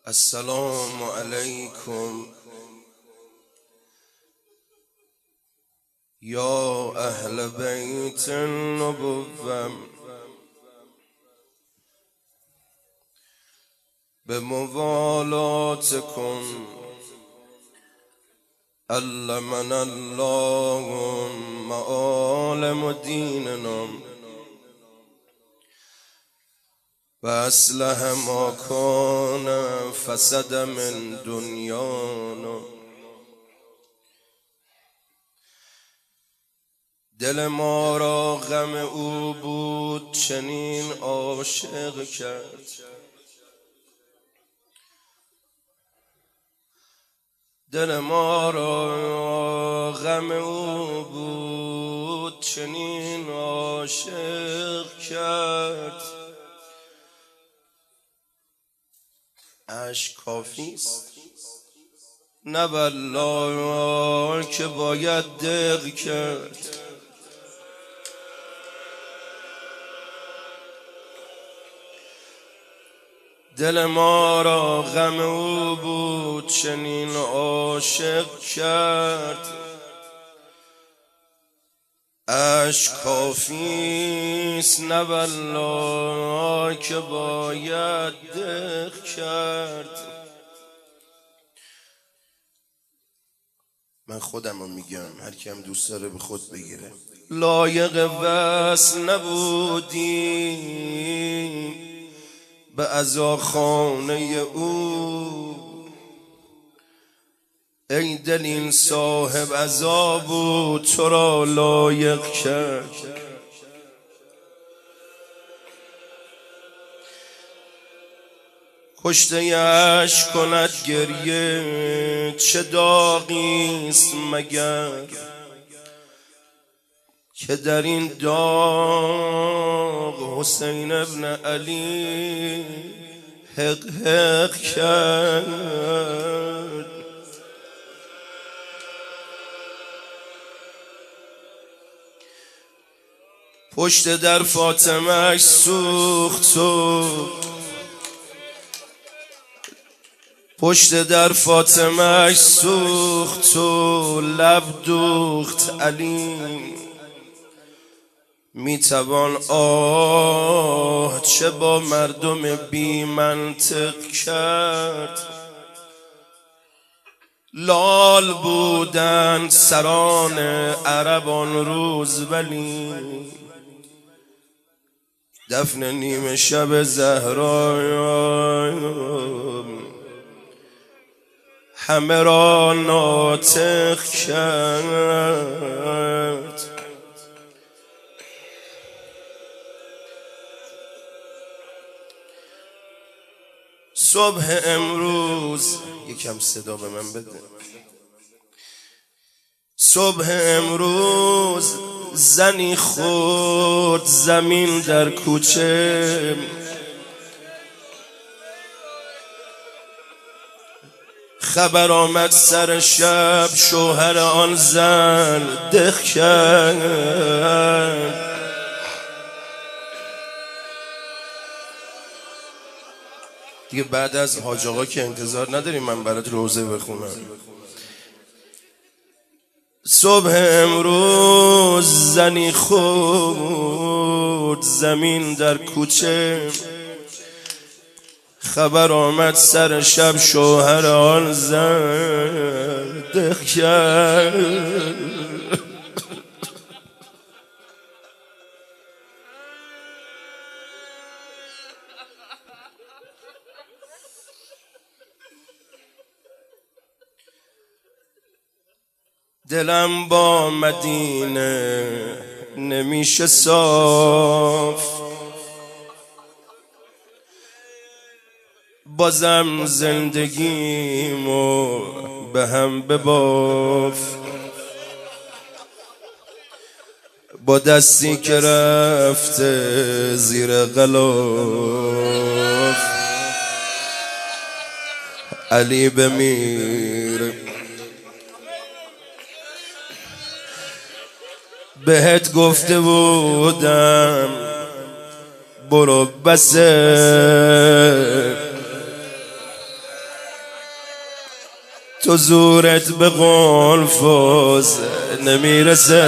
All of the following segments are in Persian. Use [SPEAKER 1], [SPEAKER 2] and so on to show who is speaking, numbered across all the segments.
[SPEAKER 1] السلام عليكم يا أهل بيت النبوة بموالاتكم علمنا الله معالم ديننا وأصلح ما كان فسد من دنیانا. دل ما را غم او بود چنین عاشق کرد، دل ما را غم او بود چنین عاشق کرد. اشک کافیست؟ نه والله که باید دق کرد. دل ما را غم او بود چنین عاشق کرد. اشک کافیست؟ نه والله که باید دق کرد. من خودم رو میگم، هر کی هم دوست داره به خود بگیره. لایق وصل نبودیم به عزاخانه او، ای دل این صاحب عزا بود تو را لایق کرد. کشته یش کند گریه چه داغیست مگر، که در این داغ حسین ابن علی حق حق کرد. پشت در فاطمه سوخت و پشت در فاطمه سوخت و لب دوخت علی. میتوان آه چه با مردم بی منطق کرد. لال بودند سران عرب آن روز، ولی دفن نیمه شب زهرا همه را ناطق کرد. صبح امروز یکم صدا به من بده. صبح امروز زنی خورد زمین در کوچه، خبر آمد سر شب شوهر آن زن دق کرد. دیگه بعد از حاج آقا که انتظار نداریم من برات روزه بخونم. صبح امروز زنی خورد زمین در کوچه، خبر آمد سر شب شوهر آن زن دق کرد. دلم با مدینه نمیشه صاف، بازم زندگیمو به هم بباف. با دستی که رفته زیر غلاف علی بمیر. بهت گفته بودم برو بسه تو زورت به قلفوز نمیرسه،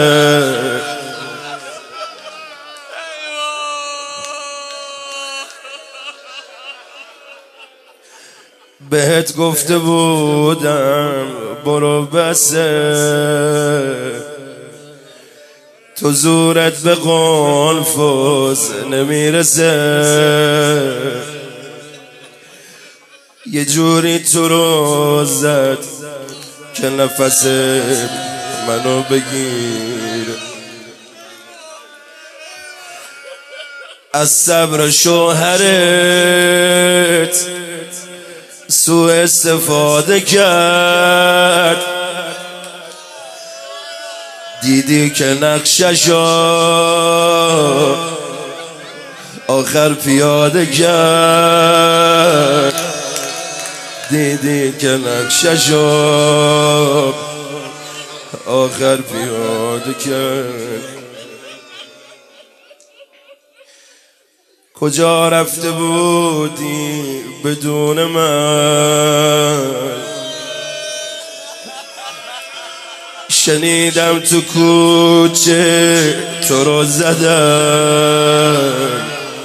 [SPEAKER 1] بهت گفته بودم برو بسه، تو زورت به قلفوز نمیرسه، یه جوری تو رو زد که نفس منو بگیر، از صبر شوهرت سوء استفاده کرد، دیدی که نقششو آخر پیاده کرد، دیدی که نقششو آخر پیاده کرد. کجا رفته بودی بدون من؟ شنیدم تو کوچه تو رو زدن،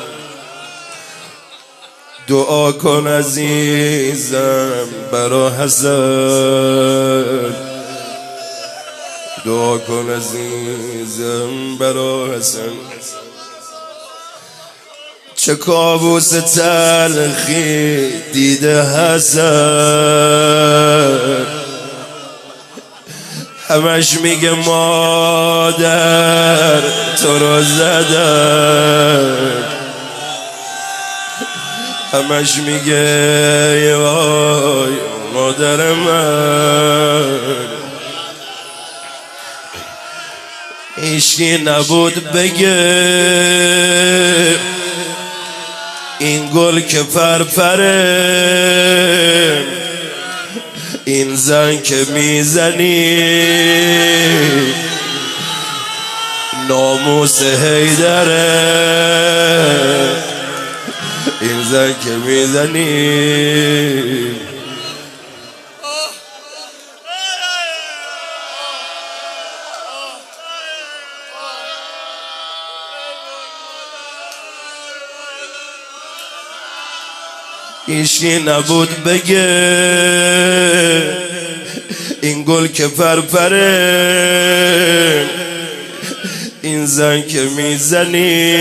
[SPEAKER 1] دعا کن عزیزم برا حسن، دعا کن عزیزم برا حسن. چه کابوس تلخی دیده حسن، همش میگه مادر تو رو زدن، همش میگه وای مادر من. هیچکی نبود بگه این گل که پرپره، این زن که میزنی ناموس حیدره، این زن که میزنی. هیچکی نبود بگه این گل که پرپره، این زن که میزنی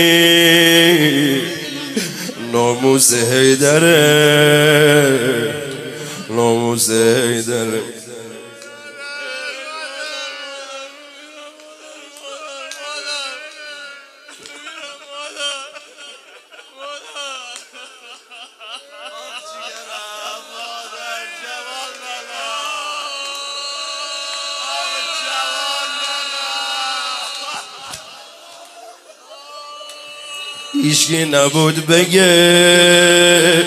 [SPEAKER 1] ناموس حیدره، ناموس حیدره. هیچکی نبود بگه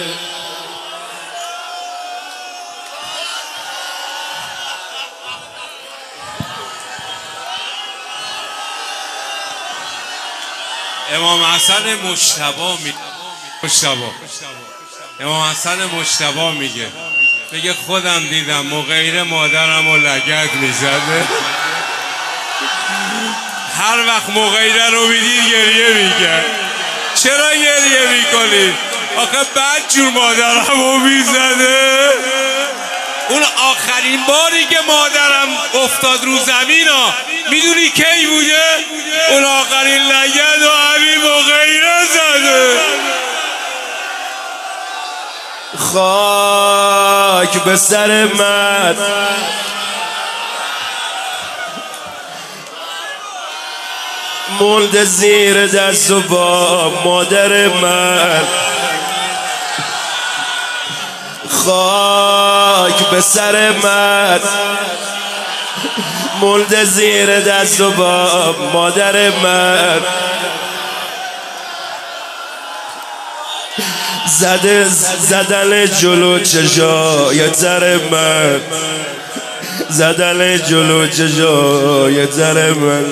[SPEAKER 2] امام حسن امام حسن مجتبی میگه خودم دیدم مغیر مادرم و لگد میزده. هر وقت مغیره رو میدید گریه میکرد. چرا گریه میکنید؟ آخه بد جور مادرم رو میزده. اون آخرین باری که مادرم افتاد رو زمین ها میدونی کی بوده؟ اون آخرین لگد و همین مغیره زده.
[SPEAKER 1] خاک به سر من مونده زیر دست و با مادر من، خاک به سر من مونده زیر دست و با مادر من. زدن جلو چشای تر من، زدن جلو چشای تر من.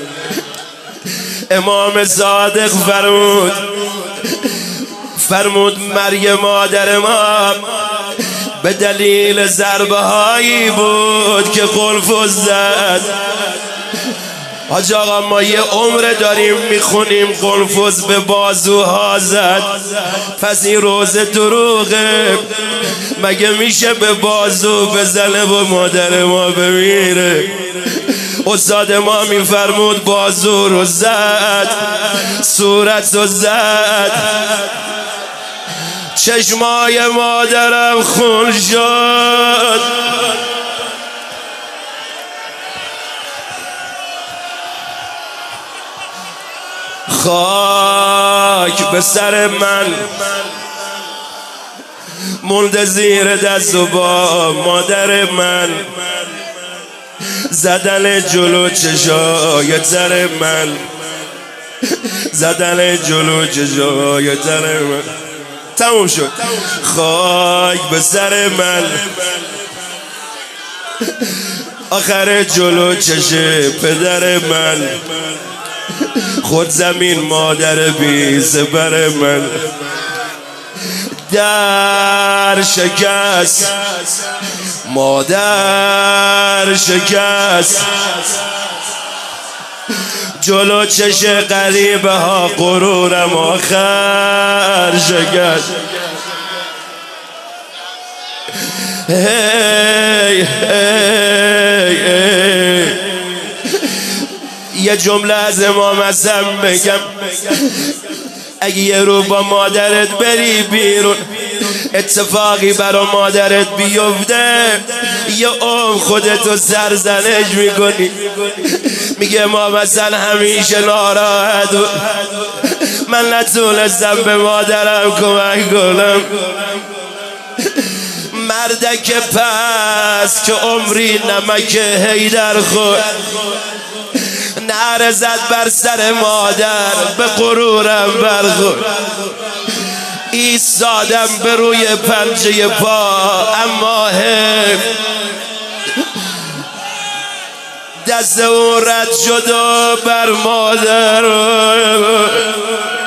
[SPEAKER 1] امام صادق فرمود مرگ مادر ما به دلیل ضربه هایی بود که قلف زد. حاج آقا ما یه عمر داریم میخونیم قلفز به بازوها زد، پس این روز دروغه؟ مگه میشه به بازو بزنه و مادر ما بمیره؟ استاد ما میفرمود بازو رو زد، صورت رو زد، چشمای مادرم خون شد. خاک به سر من مونده زیر دست و با مادر من، زدن جلو چشای تر من، زدن جلو چشای تر من. تموم شد. خاک به سر من، آخر جلو چش پدر من، خود زمین مادر بی زبر من. در شکست مادر شکست، جلو چش غریبه ها غرورم آخر شکست. هی هی هی. یه جمله از امام حسن بگم، اگه یه رو با مادرت بری بیرون اتفاقی برا مادرت بیفته، یه عمر خودتو سرزنش میکنی. میگه امام حسن همیشه ناراحت بود، من نتونستم به مادرم کمک کنم. مردک پس که عمری نمک حیدر خورد، نعره زد بر سر مادر به غرورم برخورد. ایستادم به روی پنجه پا، اما دست اون رد شد و بر مادر